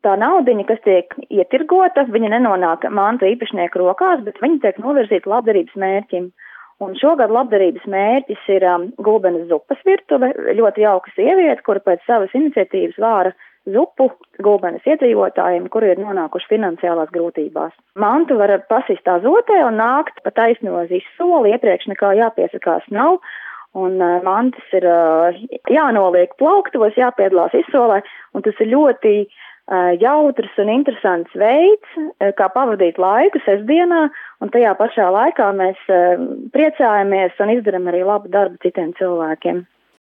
tā naudiņa, kas tiek ietirgota, viņa nenonāk mantu īpašnieku rokās, bet viņa tiek novirzīta labdarības mērķim. Un šogad labdarības mērķis ir Gulbenes zupas virtuve, ļoti jauka sieviete, kura pēc savas iniciatīvas vāra zupu Gulbenes iedzīvotājiem, kuri ir nonākuši finansiālās grūtībās. Mantu var pasist azotē un nākt pa taisno uz izsoli, iepriekš nekā jāpiesakās nav. Un mantas ir jānoliek plauktos, jāpiedalās izsolē, un tas ir ļoti jautrs un interesants veids, kā pavadīt laiku sestdienā, un tajā pašā laikā mēs priecājamies un izdaram arī labu darbu citiem cilvēkiem.